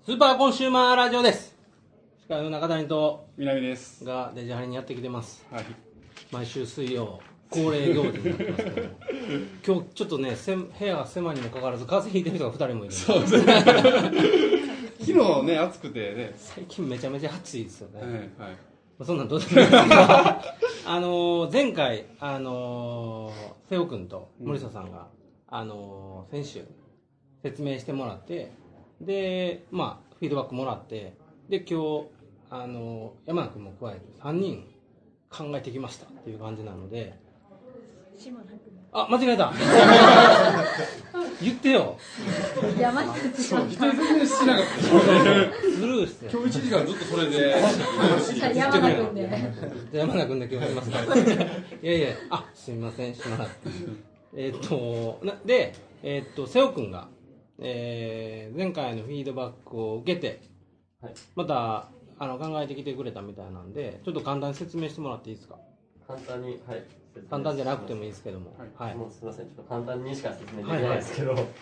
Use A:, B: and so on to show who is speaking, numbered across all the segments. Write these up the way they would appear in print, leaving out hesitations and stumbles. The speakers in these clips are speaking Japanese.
A: スーパーコンシューマーラジオです。司会の中谷と
B: 南です
A: がデジハリにやってきてます。
B: はい。
A: 毎週水曜恒例行事になってますけど今日ちょっとね部屋が狭いにもかかわらず風邪ひいてる人が2人もいるんで、
B: そうですね昨日ね暑くてね、
A: 最近めちゃめちゃ暑いですよね、
B: はいはい、
A: そんなんどうでもいいですけど前回瀬尾君と森下さんが、先週説明してもらって、でフィードバックもらって、で今日山名君も加えて3人考えてきましたっていう感じなので、あ、間違えた言ってよ。
C: 山名君
B: そう否定全然しなかった
A: スルーして
B: 今日1時間ずっとそれで
C: 山名君で
A: 山名君だけ言いますからいやいや、あ、すみません、しまってで、瀬尾君が、前回のフィードバックを受けて、はい、また考えてきてくれたみたいなんで、ちょっと簡単に説明してもらっていいですか。
D: 簡単に、はい、
A: 簡単じゃなくてもいいですけども、
D: はいはい、もうすみません、ちょっと簡単にしか説明できないですけど、はいはい、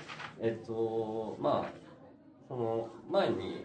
D: その前に、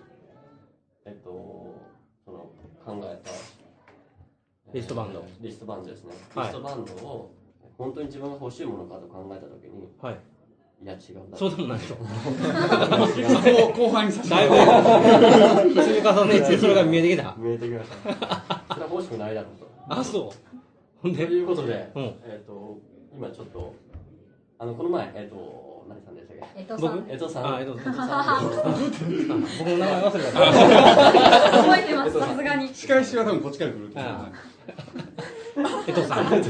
D: その考えた
A: リストバンド
D: ですね、リストバンドを本当に自分が欲しいものかと考えたときに、はい、いや違うな、
A: そうでもないでしょ
B: 後半にさせて
A: だいぶ積み重ねてそれが見えてきた。
D: 見えてきましたそれは欲しくないだろうと。
A: あ、そう
D: ということで、今ちょっとこの前何さんでしたっけ？
C: 江戸さん。
A: 僕の名前忘れた。
C: 覚えてます、さすがに。
B: 仕返しは多分こっちから来ると思う。
A: 江戸さん。はいはい。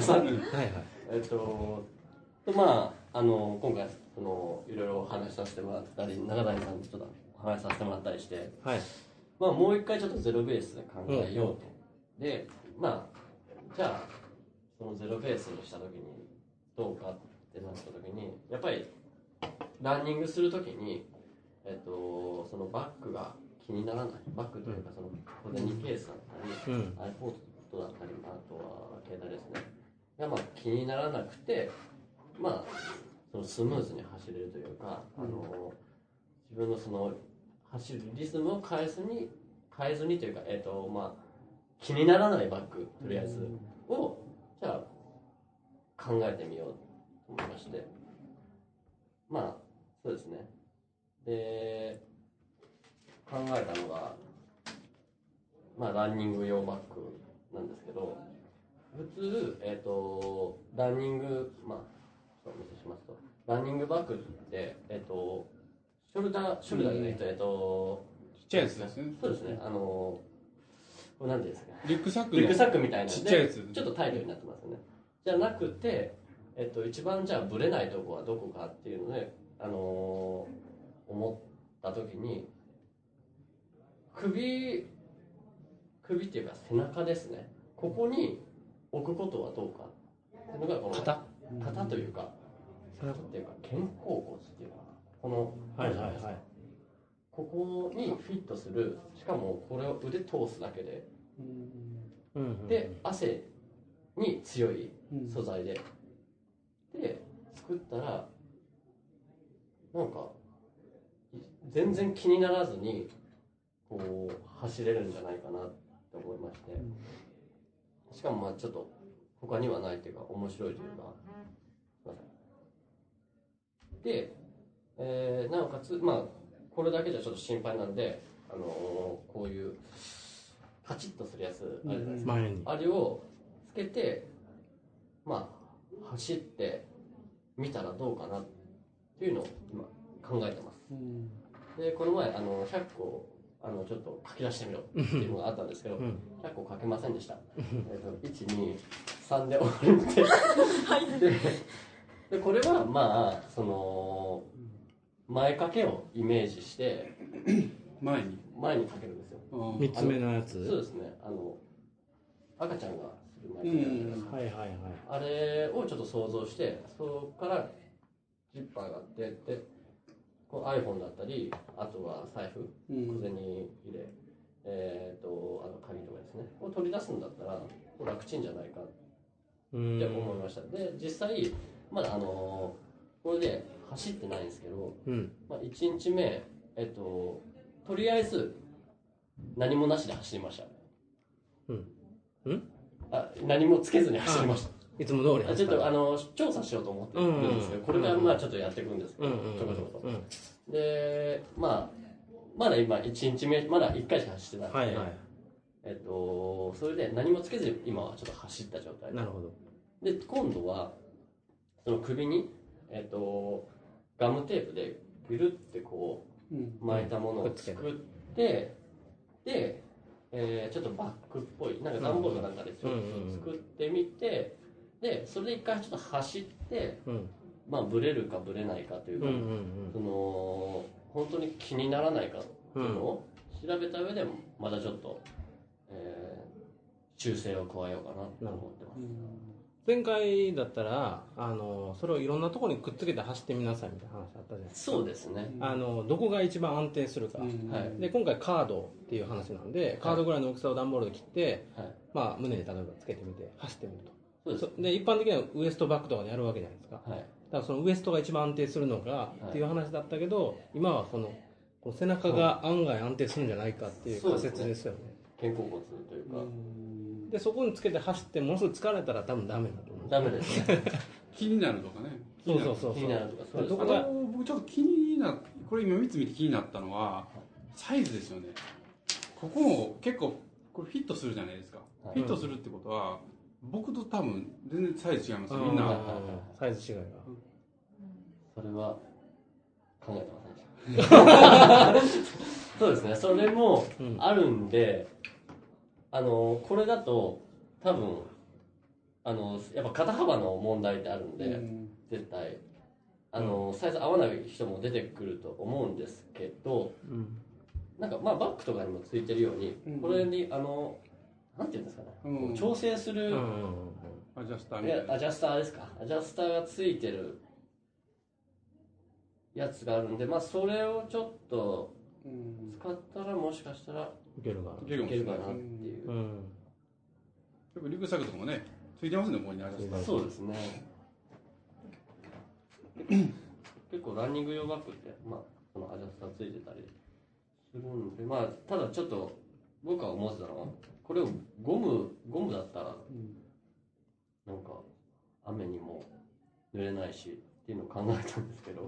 D: 今回いろいろお話しさせてもらったり、中谷さんとちょっとお話しさせてもらったりして、はい、もう一回ちょっとゼロベースで考えようと。で、じゃあそのゼロベースにした時にどうかってなった時に、やっぱりランニングする時にそのバッグが気にならない、バッグというかその小銭ケースだったり、iPod だったり、あとは携帯ですねが気にならなくて、そのスムーズに走れるというか、自分のその走るリズムを変えずにというか、気にならないバッグとりあえずをじゃあ考えてみようと思いまして、そうですね。で考えたのがランニング用バッグなんですけど、普通ランニングお見せしますと、ランニングバッグってショルダーじゃないと
B: ちっちゃいやつですね。
D: そうですね。これなんていうんですか。
B: リュックサック
D: みたいな
B: ちっちゃいやつ。
D: ちょっとタイトになってますよね。じゃなくて、一番じゃあブレないとこはどこかっていうので、思った時に首っていうか背中ですね。ここに置くことはどうかっていうのがこの肩というか背中っていうか肩甲骨っていうかこのここにフィットする、しかもこれを腕通すだけで、で汗に強い素材で作ったらなんか全然気にならずにこう走れるんじゃないかなって思いまして、しかもちょっと他にはないというか面白いというか、で、なおかつこれだけじゃちょっと心配なんで、こういうパチッとするやつあるじゃないですか、あれをつけて走ってみたらどうかなっていうのを今考えてます。でこの前100個ちょっと書き出してみろっていうのがあったんですけど、100個書けませんでした。1、2、3で終わるんででこれはその前掛けをイメージして前にかけるんですよ。
A: 3つ目のやつ。
D: そうですね。赤ちゃんがする前にあれをちょっと想像して、そこからジッパーがあって、でこう iPhone だったり、あとは財布、小銭入れ、鍵とかですねを取り出すんだったら楽ちんじゃないかって思いました。で実際まだこれで走ってないんですけど、1日目とりあえず何もなしで走りました。何もつけずに走りました。
A: いつも通り
D: ちょっと調査しようと思ってるんですけど、これからまあちょっとやっていくんですけど、ちょこちょこと。で、まだ今1日目、まだ1回しか走ってなくて、それで何もつけずに今はちょっと走った状態。
A: なるほど。で、
D: 今度は、その首に、ガムテープでぐるってこう巻いたものを作って、で、ちょっとバッグっぽい、なんか段ボールかなんかでちょっと作ってみて、で、それで一回ちょっと走って、まあ、ブレるかブレないかというか、本当に気にならないかっていうのを調べた上で、またちょっと、修正を加えようかなと思ってます。
A: 前回だったらそれをいろんなところにくっつけて走ってみなさいみたいな話あったじゃないですか。
D: そうですね。
A: どこが一番安定するか、で今回カードっていう話なんで、カードぐらいの大きさを段ボールで切って、まあ、胸に例えばつけてみて走ってみると。そうです。で一般的にはウエストバッグとかでやるわけじゃないですか。だからそのウエストが一番安定するのかっていう話だったけど、今はこの背中が案外安定するんじゃないかっていう仮説ですよね。
D: 肩甲骨というか。
A: でそこにつけて走ってものすごい疲れたら多分ダメだと思う。
D: ダメですね。
B: 気になるとかね。
A: そう
D: 気になるとか。
B: どこが僕ちょっと気になこれ今3つ見て気になったのはサイズですよね。ここも結構これフィットするじゃないですか。フィットするってことは僕と多分全然サイズ違いますよ。みんな
A: サイズ違いが。
D: それは考えてませんでした。そうですね。それもあるんで。これだと多分やっぱ肩幅の問題ってあるんで、絶対サイズ合わない人も出てくると思うんですけど、なんかまあバッグとかにもついてるように、これになんていうんですかね、調整する
B: アジャスターみたいな。
D: アジャスターですか。アジャスターがついてるやつがあるんで、まあそれをちょっと使ったらもしかしたらいけるかなっていう。
B: リュックサックとかもね、ついてますね、ここにアジャスター。
D: そうですね。結構ランニング用バッグって、まあ、このアジャスターついてたりするんで、まあ、ただちょっと僕は思ってたのは、これをゴムだったら、なんか雨にも濡れないしっていうのを考えたんですけど、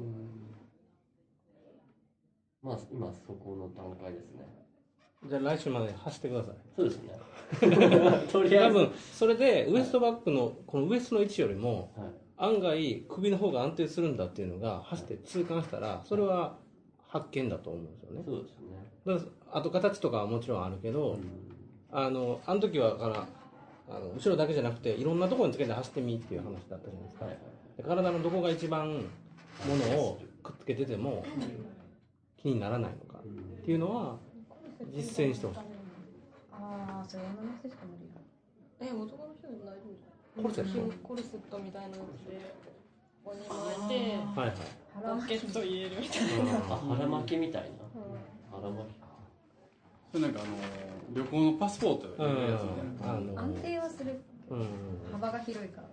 D: まあ今そこの段階ですね。
A: じゃあ来週まで走ってください。
D: そうですね。
A: とりあえず多分それでウエストバッグのこのウエストの位置よりも、案外首の方が安定するんだっていうのが走って痛感したら、それは発見だと思うんですよね。
D: そうですね。
A: だからあと形とかはもちろんあるけど、あの時はから後ろだけじゃなくていろんなところにつけて走ってみっていう話だったじゃないですか。体のどこが一番ものをくっつけてても気にならないのかっていうのは実践してほしい。
C: ああ、それ女の人しか無理だ。
E: 男の人でも大丈夫ですか？コルセットみたいなやつでここに巻いて、
A: はいはい、
E: ポケット入れるみたいな。
D: 腹巻きみたいな。腹巻きか。
B: それなんか旅行のパスポートのやつみたいな。
C: 安定はする。幅が広いから。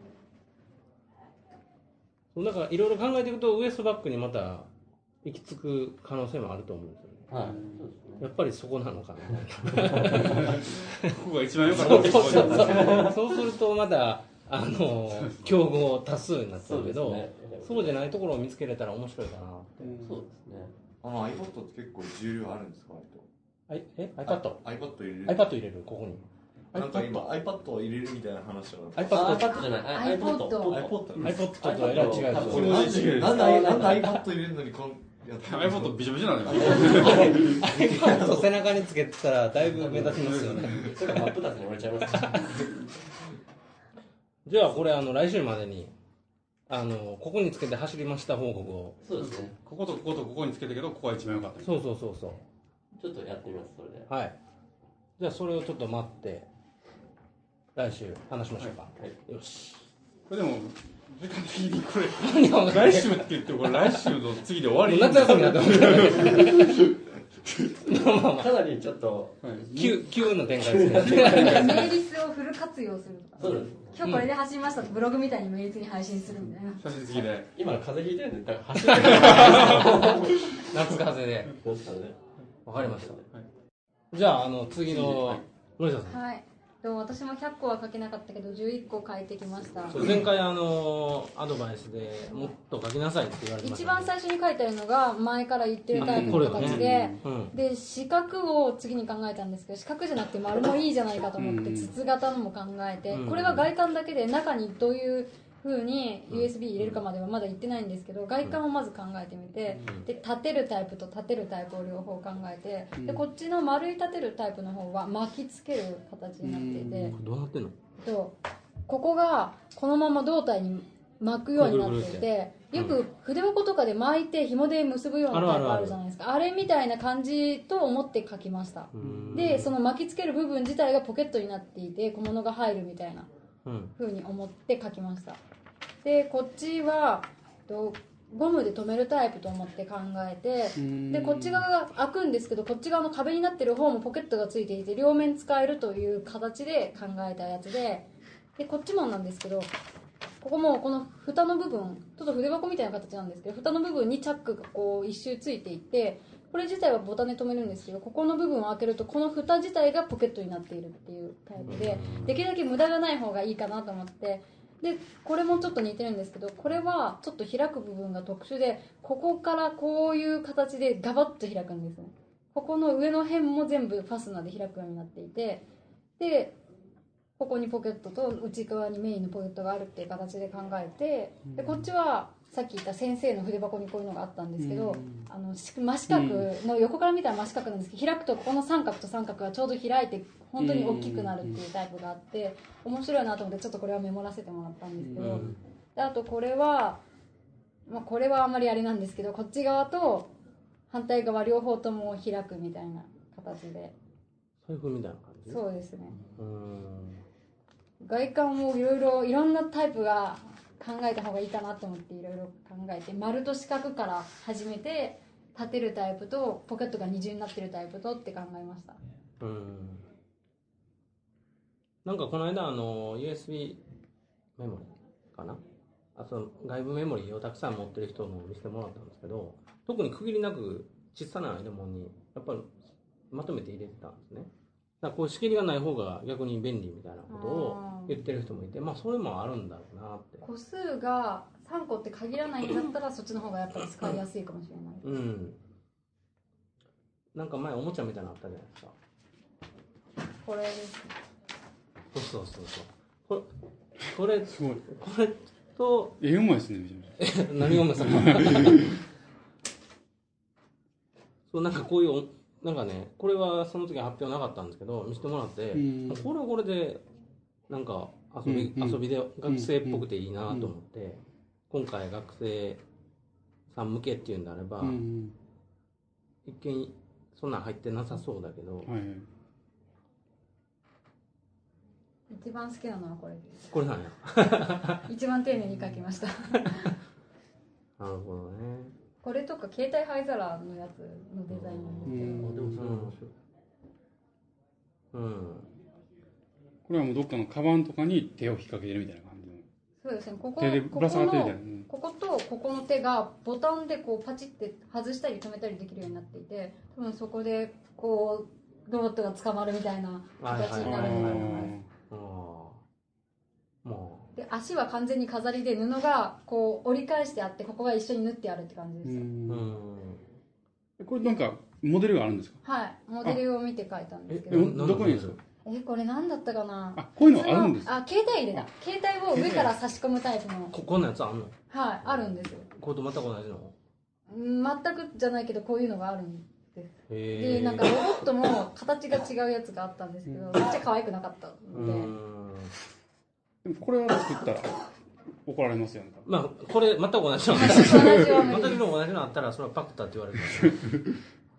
A: だからいろいろ考えていくとウエストバッグにまた行き着く可能性もあると思うんですよね。
D: はい、そうですね。
A: やっぱりそこなのかな。
B: ここが一番良かったってことだ。
A: そうするとまだ競合多数になっちゃうけど、そうじゃないところを見つけれたら面白いかなって。
D: そうですね。
F: iPod って結構重量あるんですか？
A: iPad
F: 入れる？
A: iPad 入れるここに。
F: なんか今 iPad を入れるみたいな話は
D: iPad じゃない
C: iPod
A: とはえらい違う。
F: なんで iPad 入れるのに
B: iPod ビショビショなんだよ。
A: iPad 背中につけてたらだいぶ目立ちますよね。
D: それが真っ二つに折れちゃいます。
A: じゃあこれ来週までにここにつけて走りました報告を。
D: そうですね。
B: こことこことここにつけたけどここは一番良かった。
A: そう。
D: ちょっとやってみますそれで。
A: はい。じゃあそれをちょっと待って来週話しましょうか。
D: はい。
A: よし。
B: これでも時間的にこれ来週って言ってこれ来週の次で終わり。
A: 夏休みになってます。
D: かなりちょっと
A: 急な展開ですね。
C: メーリスをフル活用するとか。
D: そうです。
C: 今日これで走りましたとブログみたいにメーリスに配信するみたいな。
B: 写真付きで。
D: 今風邪ひいてるんでだから走ってる。
A: 夏風で。 わかりました。じゃあ、次の森下さん。
C: はい。でも私も100個は書けなかったけど11個書いてきました。
A: 前回アドバイスでもっと書きなさいって言われてました、
C: 一番最初に書いてあるのが前から言ってるタイプの形で、で四角を次に考えたんですけど、四角じゃなくて丸もいいじゃないかと思って筒型のも考えて、これは外観だけで中にどういう風に USB 入れるかまではまだ言ってないんですけど、外観をまず考えてみて、で立てるタイプと立てるタイプを両方考えて、でこっちの丸い立てるタイプの方は巻きつける形になっていて、
A: どうなってんの？
C: ここがこのまま胴体に巻くようになっていて、よく筆箱とかで巻いて紐で結ぶようなタイプあるじゃないですか。あれみたいな感じと思って書きました。でその巻きつける部分自体がポケットになっていて小物が入るみたいな風に思って書きました。でこっちはゴムで留めるタイプと思って考えて、でこっち側が開くんですけど、こっち側の壁になってる方もポケットがついていて両面使えるという形で考えたやつで、こっちもなんですけど、ここもこの蓋の部分ちょっと筆箱みたいな形なんですけど、蓋の部分にチャックがこう一周ついていて、これ自体はボタンで留めるんですけど、ここの部分を開けるとこの蓋自体がポケットになっているっていうタイプで、できるだけ無駄がない方がいいかなと思って、でこれもちょっと似てるんですけど、これはちょっと開く部分が特殊で、ここからこういう形でガバッと開くんですね。ここの上の辺も全部ファスナーで開くようになっていて、でここにポケットと内側にメインのポケットがあるっていう形で考えて、でこっちはさっき言った先生の筆箱にこういうのがあったんですけど、真四角の横から見たら真四角なんですけど、開くとここの三角と三角がちょうど開いて本当に大きくなるっていうタイプがあって、面白いなと思ってちょっとこれはメモらせてもらったんですけど、であとこれは、これはあんまりあれなんですけど、こっち側と反対側両方とも開くみたいな形で、
A: 財布みたいな感じ？
C: そうですね。外観をいろんなタイプが考えた方がいいかなと思っていろいろ考えて、丸と四角から始めて、立てるタイプとポケットが二重になってるタイプとって考えました。
A: なんかこの間USB メモリかな、その外部メモリをたくさん持ってる人も見せてもらったんですけど、特に区切りなく小さな間もにやっぱりまとめて入れてたんですね。だからこう仕切りがない方が逆に便利みたいなことを言ってる人もいて、それもあるんだろうなって。
C: 個数が3個って限らないんだったらそっちの方がやっぱり使いやすいかもしれない。
A: なんか前おもちゃみたいなのあったじゃないですか。
C: これです
A: そうこれ
B: すごい。
A: これと
B: うまいですね、めちゃめちゃ。
A: 何がうまさそう、なんかこういうなんかね、これはその時発表なかったんですけど見せてもらって、これはこれでなんか遊びで学生っぽくていいなと思って、今回学生さん向けっていうんであれば、一見そんなん入ってなさそうだけど、
C: 一番好きなのはこれです。
A: これなんや
C: 一番丁寧に書きました
A: なるほどね。
C: これとか携帯灰皿のやつのデザインなんですけど、
D: でもそれ面白い。
B: これはもうどっかのカバンとかに手を引っ掛けてるみたいな感じの。
C: そうですね。
B: 手でぶら下がってるみたいな。
C: こことここの手がボタンでこうパチって外したり止めたりできるようになっていて、多分そこでこうロボットが捕まるみたいな形になるんだと思います。で足は完全に飾りで布がこう折り返してあって、ここが一緒に縫ってあるって感じです。
B: これなんかモデルがあるんですか？
C: はい、モデルを見て書いたんですけど。
B: どこにですか？
C: これ何だったかな。
B: こういうのあるんですか？
C: 携帯入れだ。携帯を上から差し込むタイプの。
A: こんなやつあんの？
C: はい、あるんですよ。
A: これと全く同じの？
C: 全くじゃないけどこういうのがあるんです。でなんかロボットも形が違うやつがあったんですけど、めっちゃ可愛くなかったので。
B: でもこれを作ったら怒られますよね。
A: これ全く同じのあったら全く同じのあったらそれはパクったって言われる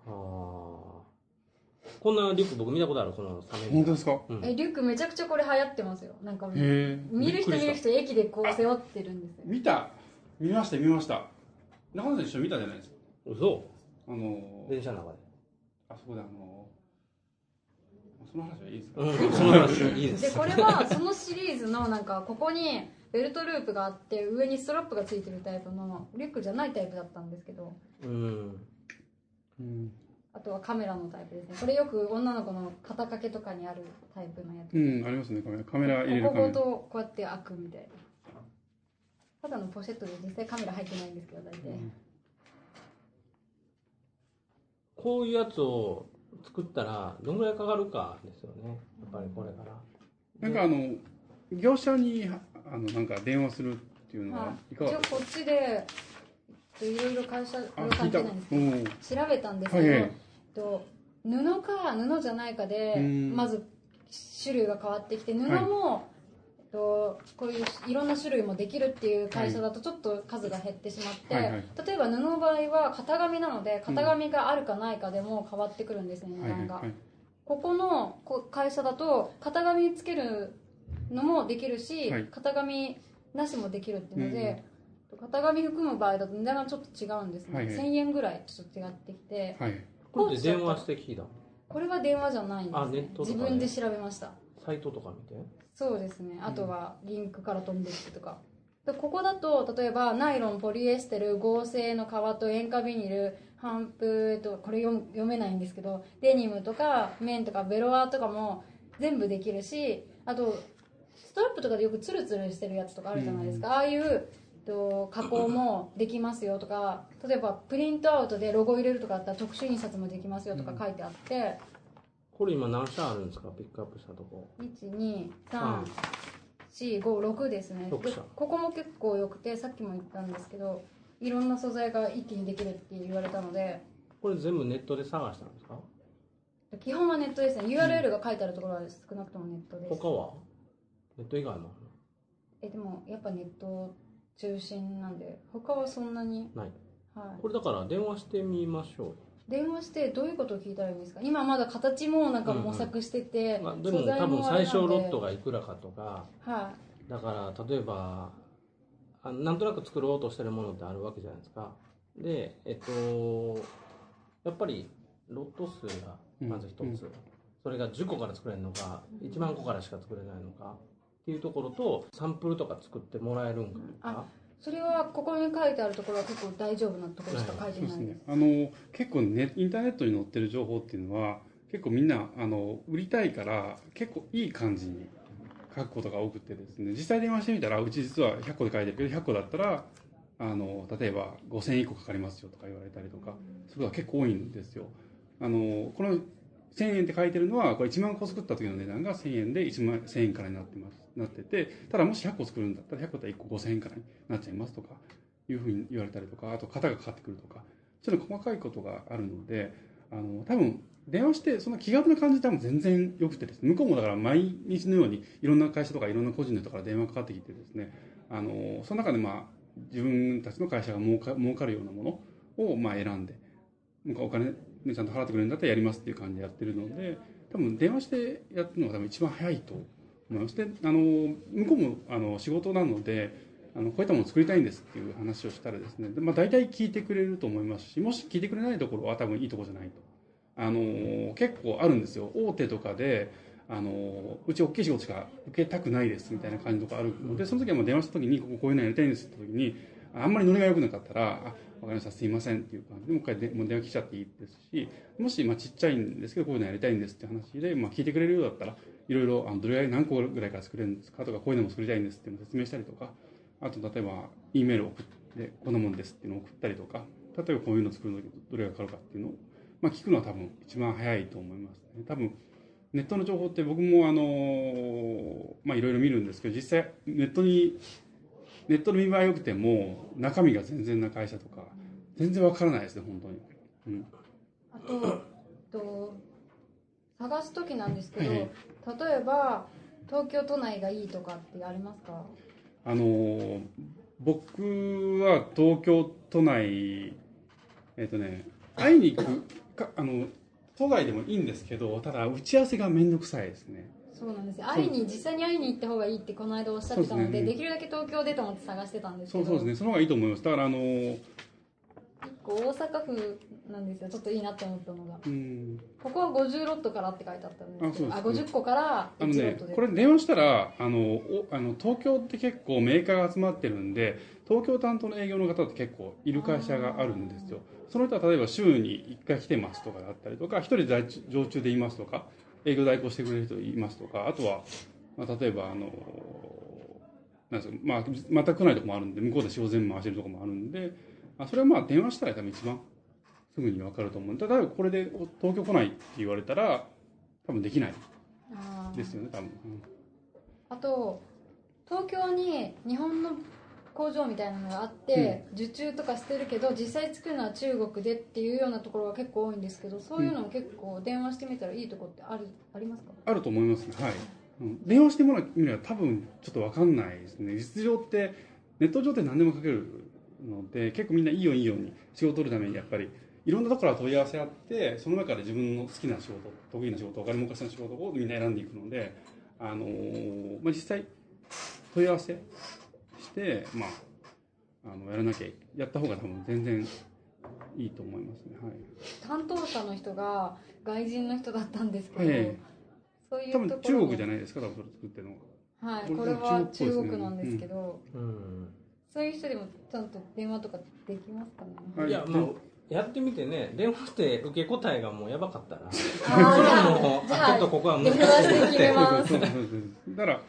A: こんなリュック僕見たことある。このサメ。
B: 本当ですか？
C: リュックめちゃくちゃこれ流行ってますよ。なんか見る人駅でこう背負ってるんですよ。
B: 見ました中野さん一緒に見たじゃないですか。
A: 嘘？電車の中で。
B: あそこでその話はいいですか？
A: その話はいいです。
C: でこれはそのシリーズのなんかここにベルトループがあって上にストラップがついてるタイプのリュックじゃないタイプだったんですけど、 あとはカメラのタイプですね。これよく女の子の肩掛けとかにあるタイプのやつ。
B: ありますね、カメラ入れるカメラ。
C: こことこうやって開くみたいな。ただのポシェットで実際カメラ入ってないんですけど、大体。
A: こういうやつを作ったらどのぐらいかかるかですよね、やっぱりこれから。
B: なんか業者になんか電話するっていうのはいかがですか？
C: こっちでいろいろ会社これ関係ないんですけど調べたんですけど、布か布じゃないかでまず種類が変わってきて、布も、こういういろんな種類もできるっていう会社だとちょっと数が減ってしまって、例えば布の場合は型紙なので型紙があるかないかでも変わってくるんですね、値段が。ここの会社だと型紙つけるのもできるし、型紙なしもできるっていうので、型紙含む場合だと値段がちょっと違うんですね、1000円ぐらいちょっと違ってきて、
A: これで電話して聞いたの？
C: これは電話じゃないんですね。
A: ネットとか
C: 自分で調べました。
A: サイトとか見て？
C: そうですね。あとはリンクから飛んできてとか。でここだと例えばナイロン、ポリエステル、合成の革と塩化ビニル、帆布とこれ読めないんですけど、デニムとか綿とかベロアとかも全部できるし、あとストラップとかでよくツルツルしてるやつとかあるじゃないですか。ああいう加工もできますよとか、例えばプリントアウトでロゴ入れるとかあったら特殊印刷もできますよとか書いてあって、
A: これ今何社あるんですか、ピックアップしたとこ？
C: 1,2,3,4,5,6 ですね。でここも結構良くて、さっきも言ったんですけど、いろんな素材が一気にできるって言われたので。
A: これ全部ネットで探したんですか？
C: 基本はネットですね。 URL が書いてあるところは少なくともネットです。
A: 他はネット以外もある？
C: でもやっぱネット中心なんで他はそんなに
A: ない。これだから電話してみましょう。
C: 電話してどういうことを聞いたらいいんですか？今まだ形もなんか模索してて、
A: でも多分最小ロットがいくらかとか、だから例えばなんとなく作ろうとしてるものってあるわけじゃないですか。でやっぱりロット数がまず一つ、それが10個から作れるのか1万個からしか作れないのかっていうところと、サンプルとか作ってもらえるんか。
C: それはここに書いてあるところは結構大丈夫なところしか書いてないです。
B: 結構インターネットに載ってる情報っていうのは結構みんな売りたいから結構いい感じに書くことが多くてですね、実際電話してみたらうち実は100個で書いてるけど100個だったら例えば5000円1個かかりますよとか言われたりとかそういうことが結構多いんですよ。この1000円って書いてるのはこれ1万個作った時の値段が1000円で1万1000円からになってて、ただもし100個作るんだったら100個だったら1個5000円からになっちゃいますとかいうふうに言われたりとか、あと型がかかってくるとかそういう細かいことがあるので、多分電話してそんな気軽な感じで多分全然よくてですね、向こうもだから毎日のようにいろんな会社とかいろんな個人の人から電話かかってきてですね、その中で自分たちの会社が儲かるようなものを選んで、なんかお金ちゃんと払ってくれるんだったらやりますっていう感じでやってるので、多分電話してやってるのが多分一番早いと思います。で向こうも仕事なのでこういったものを作りたいんですっていう話をしたらですね、大体聞いてくれると思いますし、もし聞いてくれないところは多分いいところじゃないと結構あるんですよ。大手とかでうち大きい仕事しか受けたくないですみたいな感じとかあるので、その時はもう電話した時にこういうのやりたいんですって時にあんまりノリが良くなかったらわかりました、すいませんっていう感じでもう一回もう電話来ちゃっていいですし、もしちっちゃいんですけどこういうのやりたいんですって話で聞いてくれるようだったらいろいろどれぐらい何個ぐらいから作れるんですかとか、こういうのも作りたいんですっていうのを説明したりとか、あと例えば E メールを送ってこんなもんですっていうのを送ったりとか、例えばこういうのを作るのにどれがかかるかっていうのを聞くのは多分一番早いと思いますね。多分ネットの情報って僕もいろいろ見るんですけど、実際ネットの見栄え良くても中身が全然な会社とか全然わからないですね、本当に。
C: あと探す時なんですけど、例えば東京都内がいいとかってありますか？
B: 僕は東京都内会いに行く都外でもいいんですけど、ただ打ち合わせがめんどくさいですね。
C: そうなんですよ。実際に会いに行った方がいいってこの間おっしゃってたの で、できるだけ東京でと思って探してたんですけど。
B: そうですね、その方がいいと思います。だから
C: 大阪府なんですよ、ちょっといいなって思ったのが、ここは50ロットからって書いてあったんですけど、50個から1ロットで、
B: これ電話したら東京って結構メーカーが集まってるんで、東京担当の営業の方って結構いる会社があるんですよ。 その人は例えば週に1回来てますとかだったりとか、1人で常駐でいますとか、営業代行してくれる人いますとか、あとは、例えばなんですか、全く来ないところもあるんで、向こうで仕事全部回してるところもあるんで、それは電話したら多分一番すぐに分かると思う。ただこれで東京来ないって言われたら多分できないですよね、多分。
C: あと東京に日本の工場みたいなのがあって、受注とかしてるけど実際作るのは中国でっていうようなところが結構多いんですけど、そういうのも結構電話してみたらいいところってありますか？
B: あると思いますね。はい。電話してもらうには多分ちょっと分かんないですね。実情ってネット上って何でもかけるので、結構みんないいよいいように仕事を取るためにやっぱりいろんなところから問い合わせあって、その中で自分の好きな仕事、得意な仕事、お金儲かしの仕事をみんな選んでいくので、実際問い合わせしてやった方が多分全然いいと思いますね。はい。
C: 担当者の人が外人の人だったんですけど、そういうところ
B: 多分中国じゃないですか、多分それ作ってるのが。
C: はい、これは中国なんですけど、そういう人でもちゃんと電話とかできますかね？
A: いや、やってみてね、電話して受け答えがもうやばかったら、それはもうちょっとここは難しい。
C: 電話して決めます。
B: だから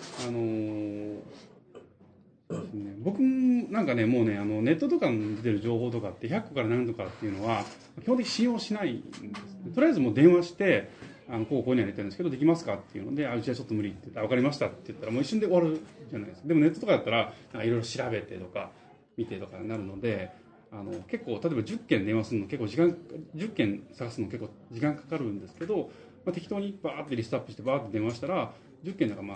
B: ですね、僕なんかね、もうね、ネットとかに出てる情報とかって100個から何とかっていうのは基本的に信用しないんですね。とりあえずもう電話してこういうのやりたいんですけどできますかっていうので、うちはちょっと無理って言って、分かりましたって言ったらもう一瞬で終わるじゃないですか。でもネットとかだったらいろいろ調べてとか見てとかになるので、結構例えば10件電話するの結構10件探すの結構時間かかるんですけど、適当にバーってリストアップしてバーって電話したら10件だから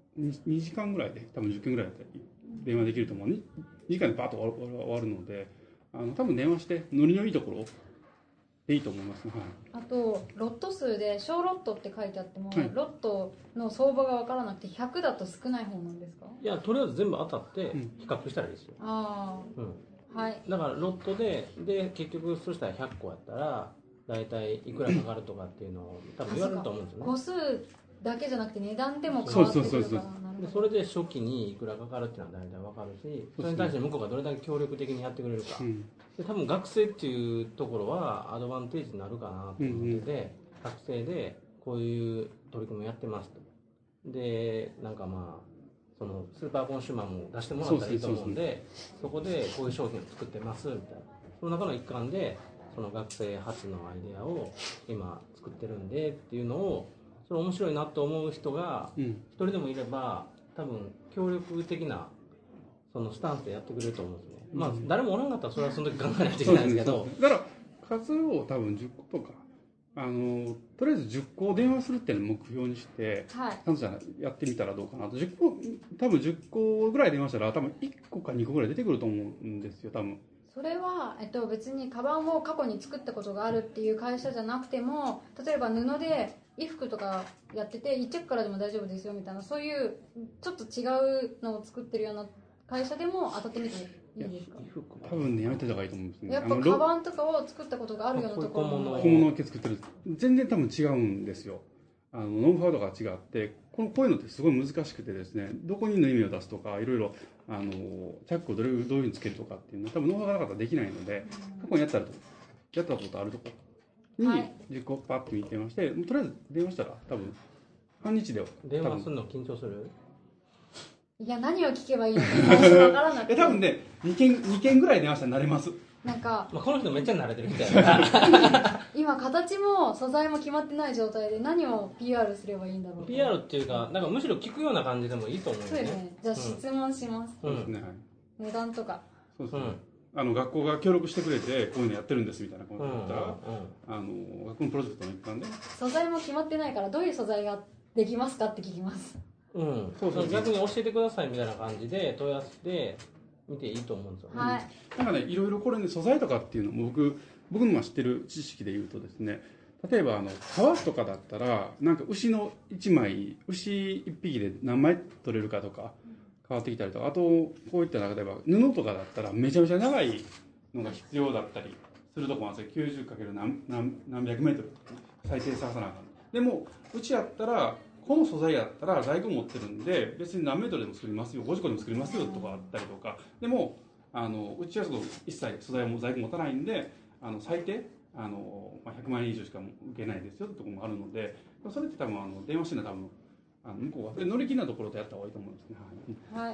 B: 2時間ぐらいで多分10件ぐらいだったら電話できると思う。2時間でバーッと終わるので、多分電話してノリのいいところでいいと思いますね。はい。
C: あとロット数で小ロットって書いてあっても、ロットの相場が分からなくて100だと少ない方なんですか？
A: いや、とりあえず全部当たって比較したらいいですよ。はい。だからロットで結局そしたら100個やったら大体いくらかかるとかっていうのを多分言われると思うんですよね。
C: 個数だけじゃなくて値段でも変わってくるから。
A: でそれで初期にいくらかかるっていうのは大体分かるし、それに対して向こうがどれだけ協力的にやってくれるか、で多分学生っていうところはアドバンテージになるかなと思ってて、学生でこういう取り組みをやってますと、でなんかそのスーパーコンシューマーも出してもらったらいいと思うんで、そこでこういう商品を作ってますみたいな、その中の一環でその学生初のアイデアを今作ってるんでっていうのを、それ面白いなと思う人が一人でもいれば、多分協力的なそのスタンスでやってくれると思うんですね。誰もおらんかったらそれはその時考えないといけないんですけど、
B: だから数を多分10個とかとりあえず10個を電話するっていうのを目標にして、やってみたらどうかなと。多分10個ぐらい電話したら多分1個か2個ぐらい出てくると思うんですよ、多分。
C: それは、別にカバンを過去に作ったことがあるっていう会社じゃなくても、例えば布で衣服とかやってて1着からでも大丈夫ですよみたいな、そういうちょっと違うのを作ってるような会社でも当たってみていいですか？
B: 多分ね、やめてた方がいいと思うんですね。
C: やっぱカバンとかを作ったことがあるようなところも
B: 小物を作ってる、全然多分違うんですよ。ノウハウとか違って、こういうのってすごい難しくてですね、どこに縫い目を出すとか、いろいろチャックをどういうふうにつけるとかっていうのは多分ノウハウがなかったらできないので、過去にやったことあるところに10個パッと見てまして、とりあえず電話したら多分半日で。
A: 電話するの緊張する？
C: いや、何を聞けばいいのか最初分からなくて。
B: 多分ね、2件ぐらい電話したら慣れます。
C: なんか、
A: この人めっちゃ慣れてるみたいな。
C: 今形も素材も決まってない状態で何を PR すればいいんだろう。
A: PR っていうか、むしろ聞くような感じでもいいと思うんですね。
C: そうですね。じゃあ質問します。
B: そうですね。
C: 値段とか。
B: そうですね。学校が協力してくれてこういうのやってるんですみたいなことだったら、学校のプロジェクトの一環で
C: 素材も決まってないからどういう素材ができますかって聞きます。
A: 逆に教えてくださいみたいな感じで問い合わせて見ていいと思うんですよね。
B: なんかね、いろいろこれね、素材とかっていうのも僕の知ってる知識で言うとですね、例えば革とかだったらなんか牛1匹で何枚取れるかとか変わってきたりとか、あとこういった例えば布とかだったらめちゃめちゃ長いのが必要だったりするところなんですよ。 90× 何百メートル最低探さなあかん。でもうちやったらこの素材やったら在庫持ってるんで別に何メートルでも作りますよ、50個でも作りますよとかあったりとか、でもうちは一切素材も在庫持たないんで最低100万円以上しか受けないですよってところもあるので、それって多分電話してるのは多分向こうはで乗り気なところでやった方がいいと思うんですね。
C: はい、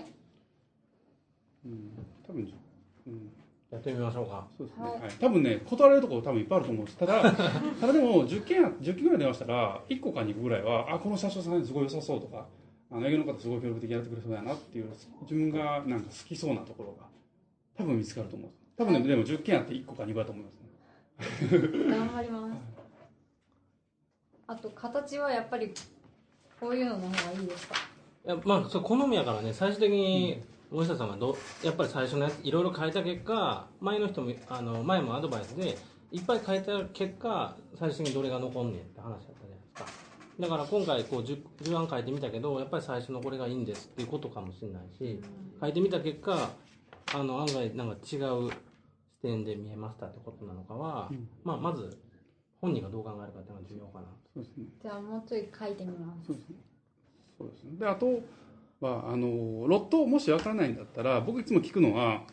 B: 多分、
A: やってみましょうか。
B: そうですね。はい、多分ね、断られるところ多分いっぱいあると思うんです。ただでも10件ぐらい電話したら1個か2個ぐらいはこの社長さんすごい良さそうとか、営業の方すごい協力的にやってくれそうやなっていう自分がなんか好きそうなところが多分見つかると思うんです。多分ね、でも10件あって1個か2個だと思いますね。
C: 頑張ります。あと形はやっぱりこういうのの方がいいですか？
A: いや、まあそれ好みやからね。最終的に森下さんがやっぱり最初のやついろいろ変えた結果、前の人も前もアドバイスでいっぱい変えた結果、最終的にどれが残んねんって話だったじゃないですか。だから今回こう 10案変えてみたけど、やっぱり最初のこれがいいんですっていうことかもしれないし、変えてみた結果案外なんか違う視点で見えましたってことなのかは、まず本人がどう考えるかっていうのが重要かな。
B: そうですね。
C: じゃあもうちょい書いてみます。
B: そうですね。そうですね。で、あとはロットもしわからないんだったら、僕いつも聞くのは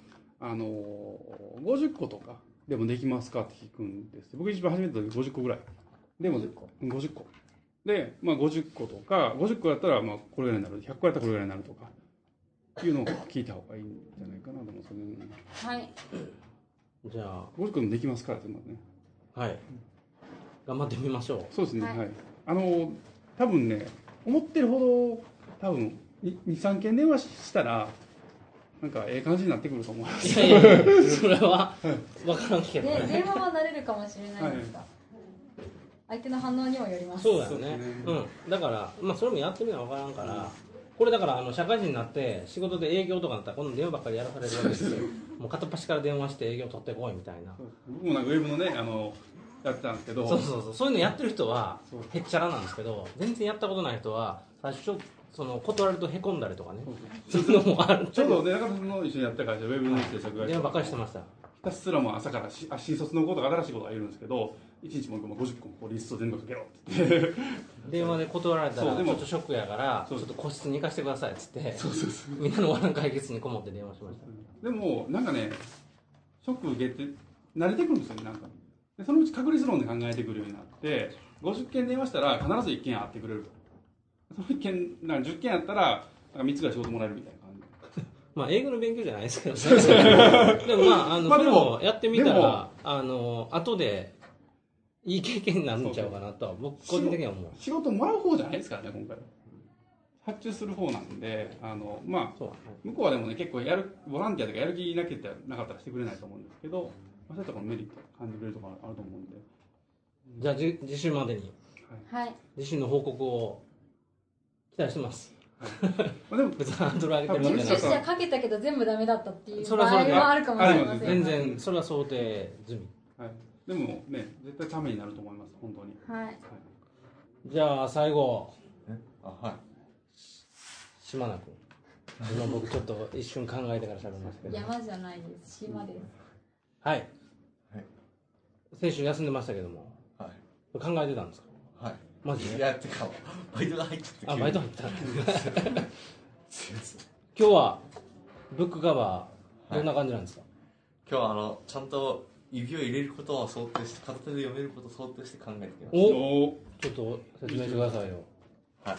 B: 50個とかでもできますかって聞くんです。僕一番初めての時50個ぐらい。でも50個。で、50個とか50個だったらこれぐらいになる、100個やったらこれぐらいになるとかいうのを聞いた方がいいんじゃないかなと思うんですよね。
C: はい。
A: じゃあ
B: 50個でもできますからってね。
A: はい。頑張ってみましょう。
B: そうですね。はい。多分ね、思ってるほど多分2、3件電話したらなんか感じになってくると思います。
A: いやいや、それは分からんけどね。
C: 電話は慣れるかもしれないですが、相手の反応にもよります。
A: そうだよね。だからそれもやってみな分からんから。これだから社会人になって仕事で営業とかだったらこの電話ばっかりやらされるわけですよ。もう片っ端から電話して営業取ってこいみたいな。
B: 僕もなんかウェブのねやってたんですけど、
A: そういうのやってる人はへっちゃらなんですけど、全然やったことない人は最初断られるとへこんだりとかね、そういうのもある。
B: ちょうどね、中田さんの一緒にやった会社ウェブの制作会社
A: 電話ばっかりしてました。
B: ひたすらも朝から新卒の子とか新しい子がいるんですけど、1日も50個もリスト全部かけろって言って
A: 電話で断られたらちょっとショックやからちょっと個室に行かせてくださいっつってみんなのワン解決にこもって電話しました。
B: でもなんかね、ショック受けて慣れてくるんですよね。なんかでそのうち確率論で考えてくるようになって、50件電話したら必ず1件会ってくれると。その1件なんか10件やったら3つぐらい仕事もらえるみたいな感じ。
A: 英語の勉強じゃないですけどね。でもそれもやってみたら後でいい経験になるんちゃうかなとは僕個人的には思う。
B: 仕事もらう方じゃないですからね、今回発注する方なんで向こうはでもね、結構ボランティアとかやる気なかったらしてくれないと思うんですけど、そういうところのメリット感じてくれるところあると思うんで。
A: じゃあ次週までに、次週の報告を期待してます。でも別にハードル上げてるわけじゃない。
C: 10社かけたけど全部ダメだったっていう場合もあるかもしれません。
A: 全然それは想定済み。
B: でもね、絶対ためになると思います、本当に。
A: じゃあ最後、島名君。今僕ちょっと一瞬考えてから喋りますけど。
C: 山じゃないです、島です。
A: はい。先週休んでましたけども、考えてたんですか？
F: はい。
A: マジで？
F: いや、ってか、バイトが入ってて。
A: バイト入った今日はブックカバーどんな感じなんですか？
F: 今日はちゃんと指を入れることを想定して、片手で読めることを想定して考えてきました。
A: ちょっと説明してくださいよ。
F: はい。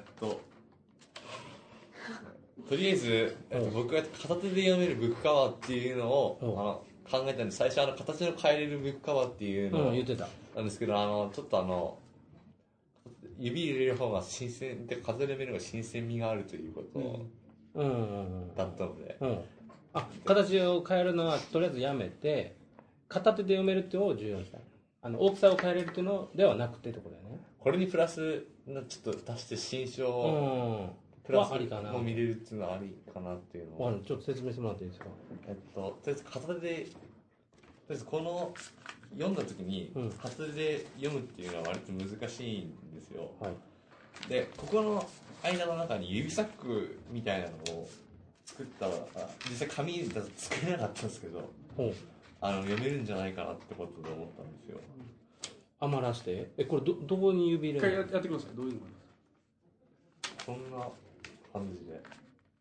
F: とりあえず、僕が片手で読めるブックカバーっていうのを考えたんで、最初形の変えれるブックカバーっていうのを
A: 言ってた
F: なんですけど、ちょっと指入れる方が新鮮で、風で読める方が新鮮味があるということだったので、
A: 形を変えるのはとりあえずやめて、片手で読めるっていうのを重要にしたい。大きさを変えれるっていうのではなくてってことだよね。
F: これにプラスちょっと足して新章プラスも見れるっていうのはありかなっていうのを
A: ちょっと説明してもらっていいですか？
F: とりあえず片手で、とりあえずこの読んだ時に片手で読むっていうのは割と難しいんですよ。でここの間の中に指サックみたいなのを作ったら、実際紙だと作れなかったんですけど、読めるんじゃないかなってことで思ったんですよ。
A: 余らして、これどこに指入れるの？
B: やってください。どういうのが
F: こんな感じで。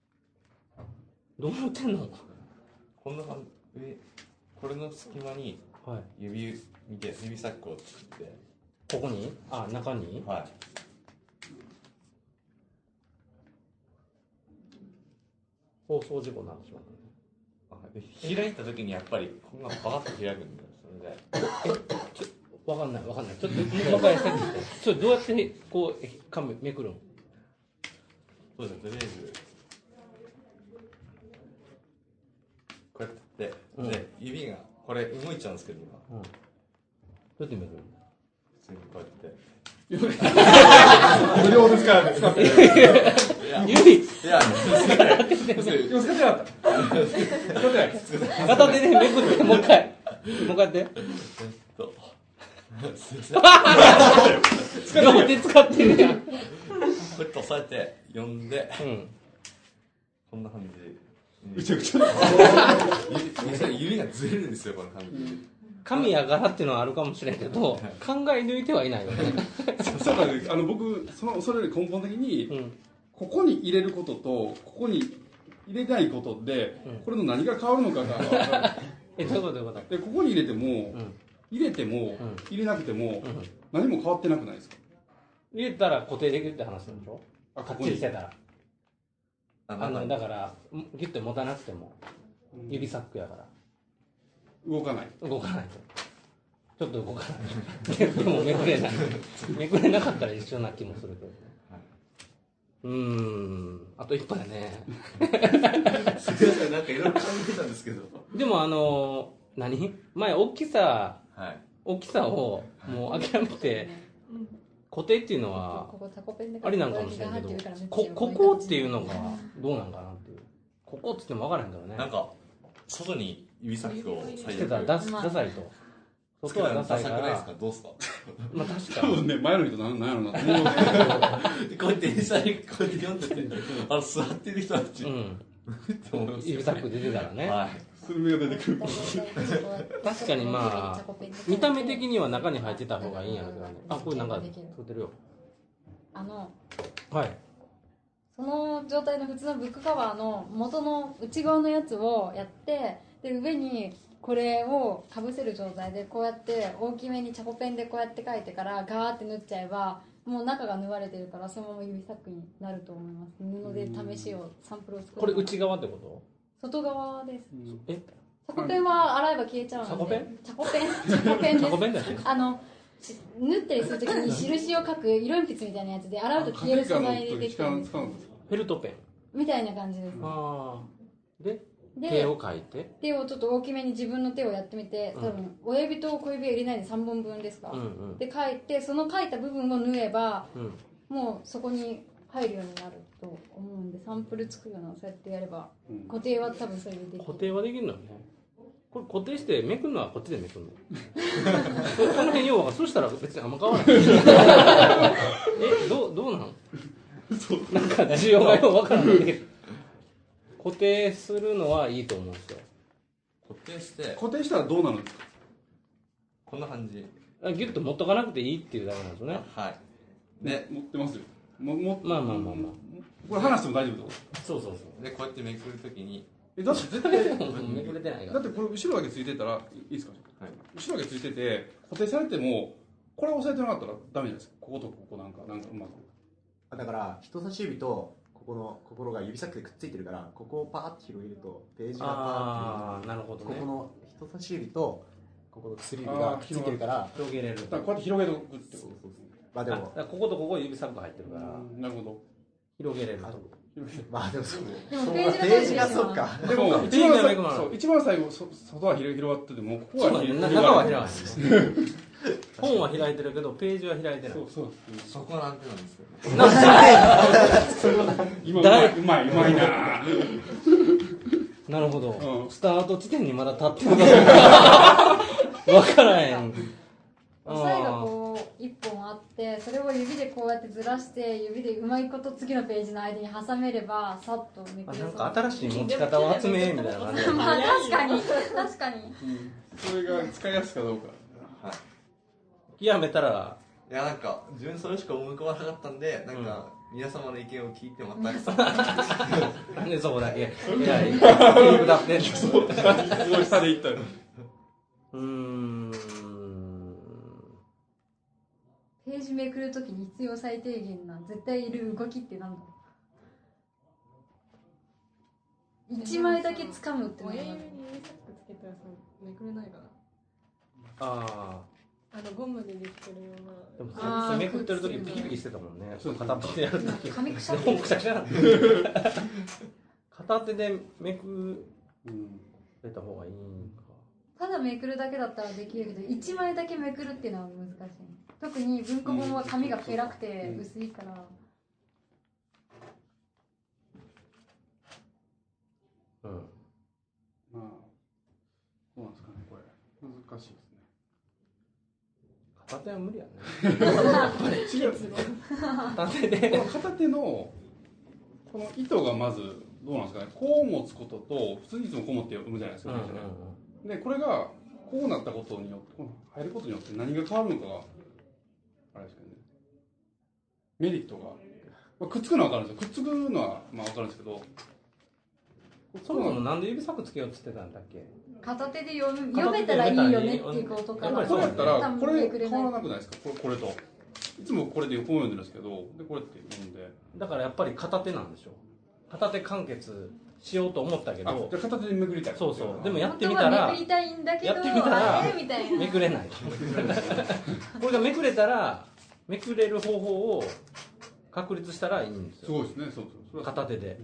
A: どうなってんの？
F: こんな感じで、これの隙間に指サックを作って、
A: ここに中に、
F: はい、
A: 放送事故になってしま
F: うね。開いた時にやっぱりこんなバカッと開くんだよ。それで
A: わかんないちょっともう一回やってみて。それどうやってこう紙めくるん？
F: そうですね、とりあえずこうやってで、指がこれ動いちゃうんですけど今、
A: どうやってめくるん？
F: 普通にこうやって
B: 無料ですから使って
A: 指
F: いや
B: 使ってなかった使ってない
A: 片手でめくってもう一回やって両手使ってるやん。
F: こうやって押さえて読んで、こんな感じ
B: めちゃくちゃ
F: 指がずれるんですよ、この感じ。
A: 神やからっていうのはあるかもしれんけど、考え抜いてはいないよね。
B: そうかね、僕それより根本的に、ここに入れることとここに入れないことで、これの何が変わるのかが分からない。
A: どういうこと
B: でここに入れても、入れなくても、何も変わってなくないですか？
A: 入れたら固定できるって話なんでしょ？
B: か
A: っちりしてたら。だからギュッて持たなくても指サックやから
B: 動かない
A: とちょっと動かないでもめくれなかったら一緒な気もするけどね。あと一歩やね。
F: すみません、なんかいろいろ考えたんですけど。
A: でも前大きさをもう諦めて固定っていうのはありなんかもしれんけど、ここっていうのがどうなんかなっていう。ここっつっても分からへんからね。
F: なんか外に指サックを
A: つけたらダサいと。外はダサいから。
F: ないですか？どうすか？
A: まあ確か
B: に。多分ね、前の人なんやろな。
F: こうやって電車にこうやって読んでて、座ってる人たち。
A: 指サック出てたらね。
F: はい。
B: スルメが出てくる。
A: 確かにまあ見た目的には中に入ってた方がいいんやろうけどね。これなんか撮ってるよ。はい。
C: その状態の普通のブックカバーの元の内側のやつをやって、で上にこれをかぶせる状態でこうやって大きめにチャコペンでこうやって書いてからガーって縫っちゃえば、もう中が縫われてるからそのまま指サックになると思います。布で試しをサンプルを作る。
A: これ内側ってこと？
C: 外側です。チャコペンは洗えば消えちゃうので。チャコペンです。チャコペンだし。縫ったりするときに印を書く色鉛筆みたいなやつで洗うと消える素材でできてるんです。
A: フェルトペン
C: みたいな感じです。
A: で手を書いて、
C: 手をちょっと大きめに自分の手をやってみて、多分親指と小指は入れないで3本分ですか、で書いて、その書いた部分を縫えば、もうそこに入るようになると思うんで、サンプル作るのをそうやってやれば、固定は多分それでできる。
A: 固定はできるのね。これ固定してめくるのはこっちでめくるの。この辺要はそしたら別にあんま変わらない。どうなの？なんか需要がよく分からないけど、固定するのはいいと思うんですよ。
B: 固定したらどうなるんですか？
F: こんな感じ。
A: ギュッと持っとかなくていいっていうだけなんですね。
F: はい。
B: で持ってますよ。ま
A: あ
B: これ離しても大丈夫ってこと？
A: そう
F: でこうやってめくるときに、
B: だって絶対
A: めくれてないから。
B: だってこれ後ろだけついてたらいいですか？はい。後ろだけついてて固定されてもこれ押さえてなかったらダメじゃないですか。こことここなんかうまく。
G: だから人差し指とここの心が指サックでくっついてるから、ここをパーッと広げるとページがパーッと、
A: なるほどね。
G: ここの人差し指とここの薬指がくっついてるから
A: 広げれる。
B: こうやって広げておくってこと。
G: まあでも
A: こことここ指サック入ってるから、
B: なるほど、
A: 広げれると。
G: まあでもそう
C: ペ
G: ージがそっか。
B: でも一番最後外は広がってても、ここは
A: 中は開いてる。本は開いてるけどページは開いてない。
F: そこはなんてなんですよ。
B: 今うまいな。
A: なるほど。スタート地点にまだ立ってる。わからへん。
C: 押さえがこう一本あって、それを指でこうやってずらして指でうまいこと次のページの間に挟めればさっとめくれそう。
A: なんか新しい持ち方を集めみたいな感じ。
C: まあ確かに
B: それが使いやすいかどうか。
F: はい。
A: やめたら、
F: いやなんか自分それしか思い浮かばなかったんで、なんか皆様の意見を聞いてまた
A: なんでそこだけ偉いだって
B: すごい下でいったよ。
C: ページめくるときに必要最低限な絶対いる動きってなんだろう。1枚だけ掴むってのが
E: 親指に指サックつけたらさめくれないかな。ゴムでできてるような。
A: でもさめくってるときピキピキしてたもんね。片手でやるとき
C: 髪くしゃって
A: くしゃくしゃなって片手でめくれた方がいいんか。
C: ただめくるだけだったらできるけど1枚だけめくるっていうのは難しい。特に文庫本は紙がペラくて薄いから、
B: まあどうなんですかね、これ難しいですね。
A: 片手は無理やね。
B: 違う片手のこの糸がまずどうなんですかね、こう持つことと普通にいつもこう持って読むじゃないですか、でこれがこうなったことによって入ることによって何が変わるのかがあれですけどね、メリットが、くっつくのは分かるんですよ。くっつくのはまあ分かるんですけど、
A: そもそもなんで指サックつけようって言ってたんだっけ。
C: 片手で読めたらいいよねっていうことかな。
B: これやったらこれ変わらなくないですか。これといつもこれで横読んでるんですけど、でこれって読んで、
A: だからやっぱり片手なんでしょ。片手完結しようと思ったけど、
B: じゃあ片手でめくりたい。
A: そうそう。でもやってみたら
C: めくりたいんだけど、
A: やってみたら
C: みたいな
A: めくれない。これがめくれたらめくれる方法を確立したらいいんですよ。
B: そうですね。そうそう。
A: 片手で。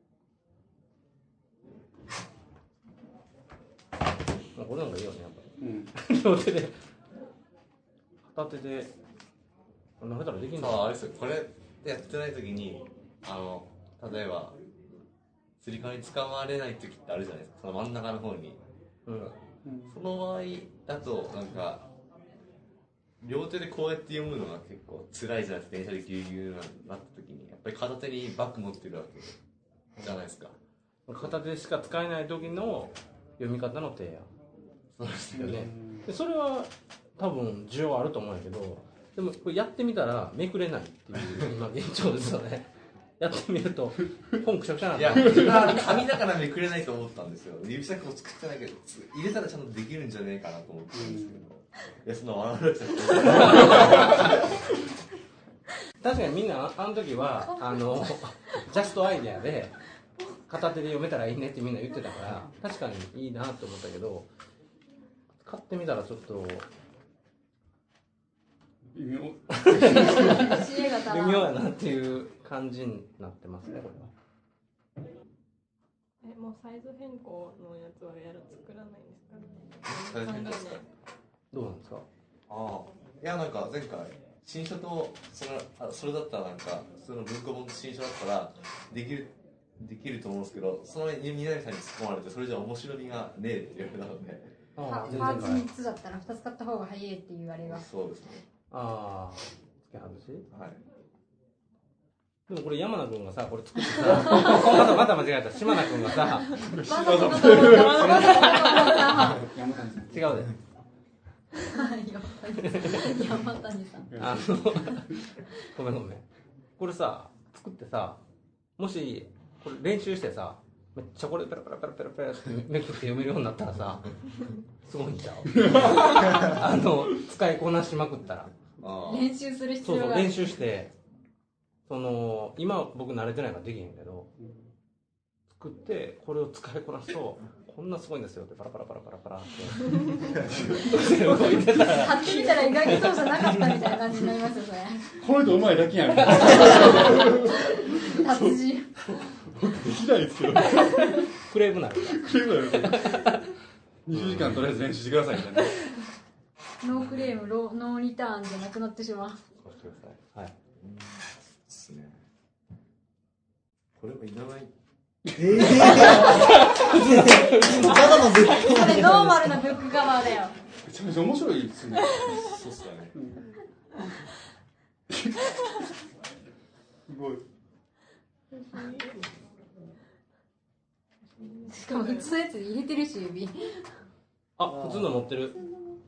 A: これの方がいいよね、やっぱり。両手で、片手で、舐めたらできんの？
F: あれですよ、これやってないときに、例えば、つり革に掴まれないときってあるじゃないですか、その真ん中の方に。その場合だと、なんか、両手でこうやって読むのが結構辛いじゃなくて、電車でぎゅうぎゅうになったときに、やっぱり片手にバッグ持ってるわけじゃないですか。
A: 片手でしか使えない時の読み方の提案。
F: そうですよね。
A: でそれは多分需要あると思うんやけど、でもこれやってみたらめくれないっていう今現状ですよね。やってみると本くしゃくしゃなんだ。
F: いや、紙だからめくれないと思ったんですよ。指サックも作ってないけど、入れたらちゃんとできるんじゃねえかなと思ってるんですけど。いや、そんな笑われちゃって。
A: 確かにみんなあの時はジャストアイデアで片手で読めたらいいねってみんな言ってたから確かにいいなと思ったけど、買ってみたらちょっと
B: 微妙
A: やなっていう感じになってますね、これは。
E: もうサイズ変更のやつは作らないんですかね。
F: サイズ変更ですか。
A: どうなんですか。
F: いや、なんか前回新書とそれだったらなんかその文庫本と新書だったらできると思うんですけど、その南さんに突っ込まれて、それじゃ面白みがねえって言われたので、
C: パーツ3つだったら2つ買った方が早いっていうあれが。
F: そうですね。
A: 付け外し。
F: はい。
A: でもこれ山名君がさ、これ作ってさまた間違えた。島名君がさ違うで。
C: 山谷さん。
A: ごめん。これさ作ってさ、もしこれ練習してさ、めっちゃこれペラペラってめくって読めるようになったらさ、すごいんちゃう？使いこなしまくったら。
C: 練習する必要がある。
A: そう練習して、今僕慣れてないからできへんけど、作ってこれを使いこなすとこんなすごいんですよってパラパラって動いてたら、
C: 貼ってみたら意外とそうじゃなかったみたいな感じになりますよ、それ。
B: この人うまいだけやん。
C: 達人。
B: 僕できないですけど。
A: クレームなる。
B: 20時間とりあえず練習してくださいみたいな。
C: ノークレーム、ノーリターンじゃなくなってしまう。
A: はい。
F: ですね。これもいらない。
C: それノーマルなブックカバーだよ。
B: めちゃめちゃ面白いですね。
F: そうっすよね。
B: すごい。
C: しかも普通のやつ入れてるし、指。
A: 普通の持ってる。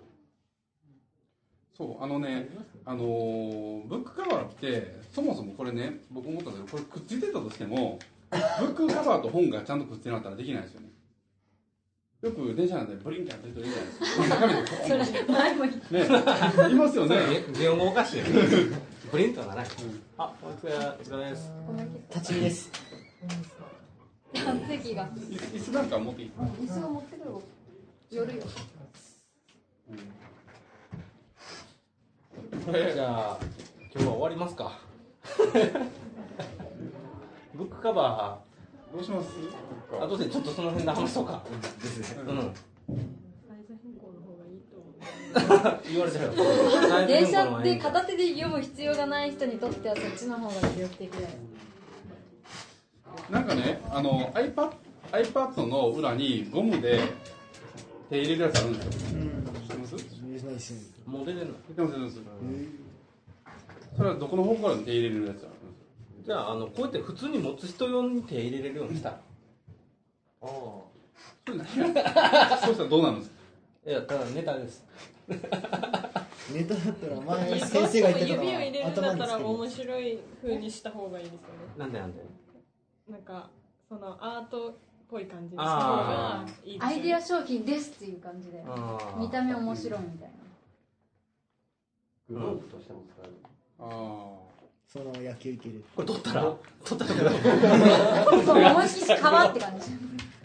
B: そう、ブックカバーってそもそもこれね、僕思ったんですけど、これくっついてたとしてもブックカバーと本がちゃんとくっついてなかったらできないですよね。 よく電車なんでブリンってやってる人いるじゃないですか。
C: それ前も言った
B: ね、いますよね。
A: 擬音語おかしいよ。ブリンとはならない。あ、お疲れです。
H: 立ち見です。
C: 席が。
B: 椅子なんか持っていい？
C: 椅子を持ってくる。寄るよ。
A: じゃあ今日は終わりますか。ブックカバ
B: ーどうします？
A: 後でちょっとその辺で話そうか。
F: ですね。
A: うん。
E: サイズ変更の方がいいと思う。
A: 言われてるよ。
C: 電車で片手で読む必要がない人にとってはそっちの方が魅力的だよ。
B: なんかね、iPad の裏にゴムで手入れるやつあるんですよ。知ってます？
A: もう出てんの？
B: 出てます。それはどこの方から手入れるやつあるんですよ。
A: じゃあこうやって普通に持つ人用に手入れれるようにしたら。あ
B: あ。それ何や？そうしたらどうなるんですか？
A: いや、ただネタです。
H: ネタだったら前先生が言ってた
E: 指を入れるんだったら面白い風にした方がいいですよね。
A: なんで？
E: なんかそのアートっぽい感じにした方がいいですよね。
C: アイデア商品ですっていう感じで見た目面白いみたいな。
D: グローブとしても使える。
H: その野球系で
A: これ取ったら
C: そう思いっきり皮って感じ。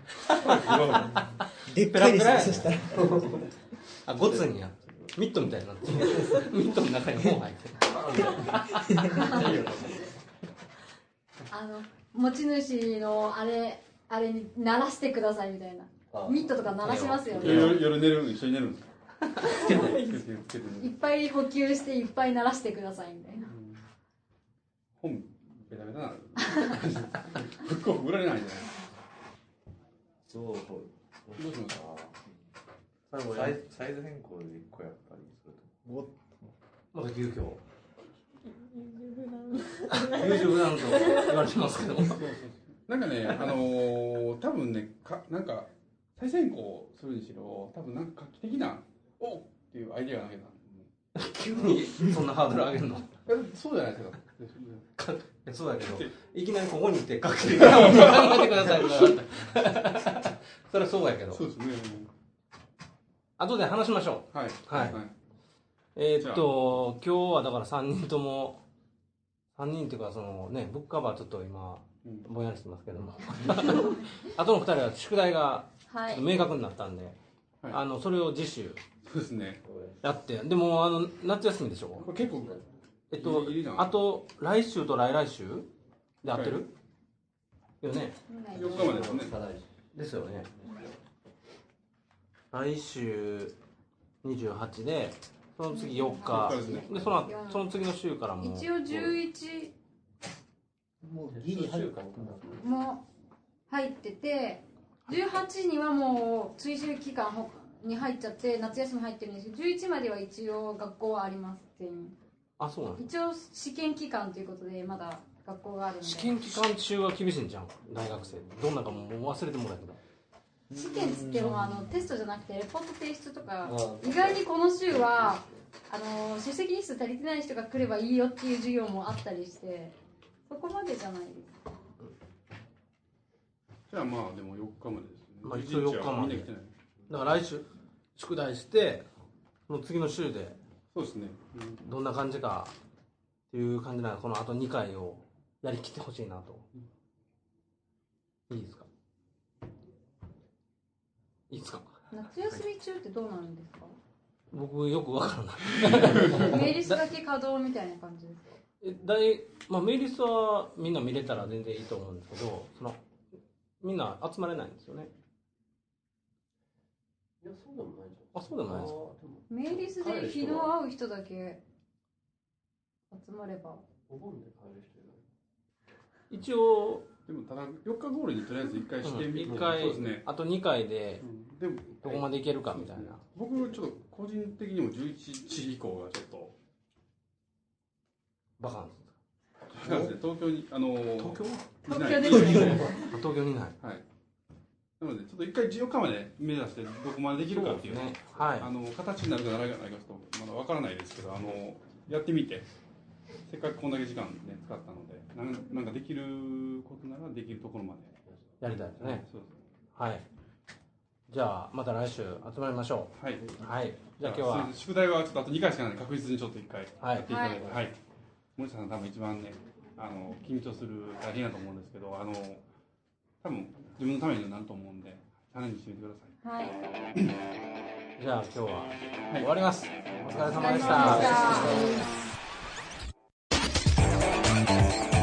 H: でっかいですね。そしたら
A: あ、ゴツにやミットみたいになってミットの中に本入ってる。
C: 持ち主のあれに鳴らしてくださいみたいな。ミットとか鳴らしますよね。
B: 夜寝る、一緒に寝るんですか？
C: いっぱい補給していっぱい鳴らしてくださいみたいな。
B: 本ベタベタなる。ブックオフ売られないじゃない。
F: そう。
B: どうしますか？
F: サイズ変更で1個やったりすると。
A: まだ急遽。優柔不断と言われてますけど。
B: なんかね、多分ね、なんか再選考するにしろ、多分なんか画期的なおっていうアイディアがなきゃ
A: 急にそんなハードル上げるの？
B: そうじゃないですか。
A: そうだけど、いきなりここにいて画期的なもの考えてくださいとかそれはそうやけど。
B: そうですね。
A: 後で話しましょ
B: う。はい。
A: はい。今日はだから3人とも3人っていうかそのねブックカバーちょっと今ぼんやりしてますけどもあとの2人は宿題が明確になったんで、はい、それを次週
B: そうですね
A: やってでも夏休みでしょ
B: これ結構
A: あと来週と来々週で合ってる、よね
B: 4日までですね
A: ですよね来週28でその次4日でその次の週からも
C: 一応11
H: もうギリ入るか
C: も入ってて18にはもう追試期間に入っちゃって夏休み入ってるんですけど11までは一応学校はあります全員。
A: あ、そうなの？
C: 一応試験期間ということでまだ学校があるんで。
A: 試験期間中は厳しいんじゃん大学生どんなかもう忘れてもらえたけど
C: 試験つってもテストじゃなくてレポート提出とか意外にこの週は出席日数足りてない人が来ればいいよっていう授業もあったりしてそこまでじゃないです。
B: じゃあまあでも4日までですね。
A: まあ一応4日までだから来週宿題してその次の週で
B: そうですね、
A: どんな感じかっていう感じならこのあと2回をやりきってほしいなと、いいですかいいですか
C: 夏休み中ってどうなるんですか？
A: 僕よくわからない
C: メイリスだけ稼働みたいな感じですか？
A: メイリスはみんな見れたら全然いいと思うんですけどみんな集まれないんですよね。
D: いやそうでもないじゃん。
A: あ、そうでもないですか。
C: メイリスで日の合う人だけ集まれば
D: お盆で帰る人いない。
A: 一応
B: でもただ4日ゴールにとりあえず1回してみて、
A: 1回
B: そうですね、
A: あと2回で
B: でも
A: どこまでいけるかみたいな、
B: 僕ちょっと個人的にも11時以降がちょっと
A: バカンス
B: そうですね、東京に
C: 東京ですね
A: 東京にない、
B: はい、なのでちょっと1回14日まで目指してどこまでできるかっていう
A: ね、はい、
B: 形になるかならないかちょっとまだ分からないですけどやってみてせっかくこんだけ時間、ね、使ったのでなんかできることならできるところまで
A: やりたいですね。
B: そうです。
A: はい。 じゃあまた来週集まりましょう。はい、はい、じゃあ今日は
B: 宿題はちょっとあと2回しかないので確実にちょっと1回やっていただいて、はい、森下さん多分一番ね緊張する大変だと思うんですけど多分自分のためになると思うんでチャレンジしてみてください。はい。
A: じゃあ今日は終わります。お疲れ様でした。